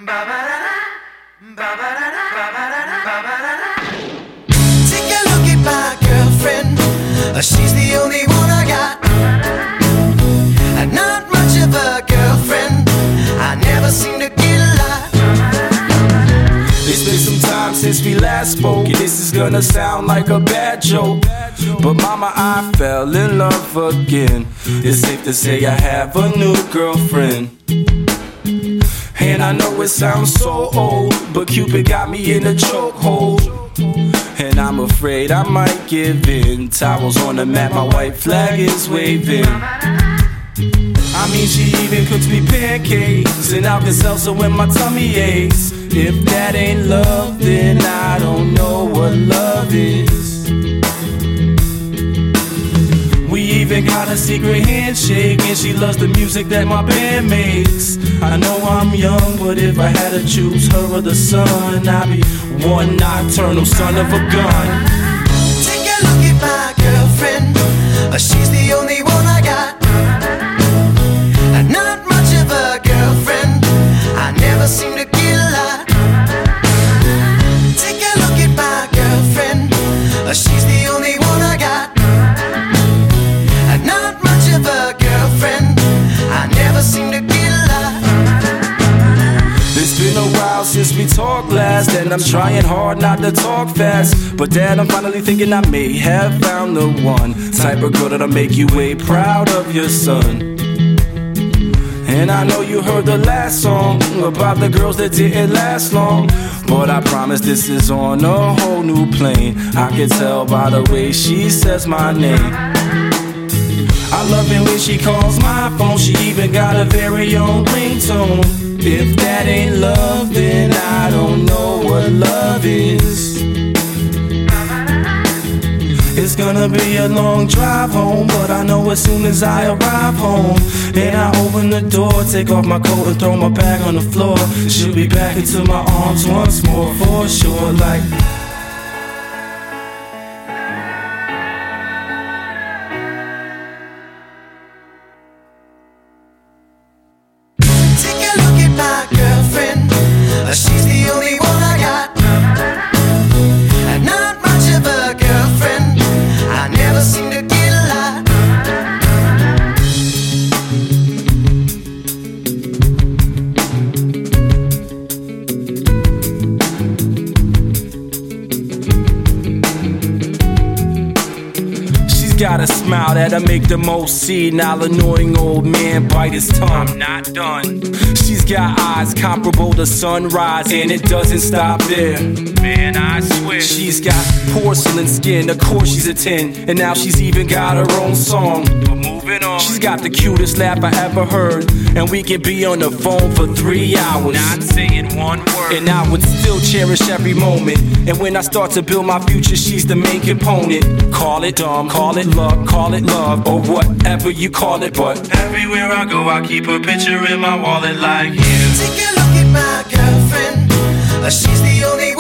Take a look at my girlfriend. She's the only one I got. Not much of a girlfriend. I never seem to get a lot. It's been some time since we last spoke, and this is gonna sound like a bad joke, but mama, I fell in love again. It's safe to say I have a new girlfriend. And I know it sounds so old, but Cupid got me in a chokehold. And I'm afraid I might give in. Towels on the mat, my white flag is waving. I mean, she even cooks me pancakes and Alka-Seltzer when my tummy aches. If that ain't love, then I don't know what love is. We even got a secret handshake, and she loves the music that my band makes. I know I'm young, but if I had to choose her or the sun, I'd be one nocturnal son of a gun. Take a look at my girlfriend. She's the only one I got. Not much of a girlfriend. I never seem to get a lot. Take a look at my girlfriend. She's the only one I got. Not much of a girlfriend. I never seem to get a lot. It's been a while since we talked last, and I'm trying hard not to talk fast. But Dad, I'm finally thinking I may have found the one type of girl that'll make you way proud of your son. And I know you heard the last song about the girls that didn't last long, but I promise this is on a whole new plane. I can tell by the way she says my name. I love it when she calls my phone. She even got a very own ringtone. If that ain't love, then I don't know what love is. It's gonna be a long drive home, but I know as soon as I arrive home and I open the door, take off my coat and throw my bag on the floor, she'll be back into my arms once more for sure. Like, take a look at my girlfriend. She's the only one I got. Not much of a girlfriend. I never seem to get a lot. she's got a smile that'll make the most senile, annoying old man bite his tongue. I'm not done. She's got eyes comparable to sunrise, and it doesn't stop there. Man, I swear. She's got porcelain skin, of course she's a 10, and now she's even got her own song. But moving on. She's got the cutest laugh I ever heard, and we can be on the phone for 3 hours, not saying one word, and I would still cherish every moment. And when I start to build my future, she's the main component. Call it dumb, call it luck, call it love, or whatever you call it, but everywhere I go I keep a picture in my wallet like you. Take a look at my girlfriend. She's the only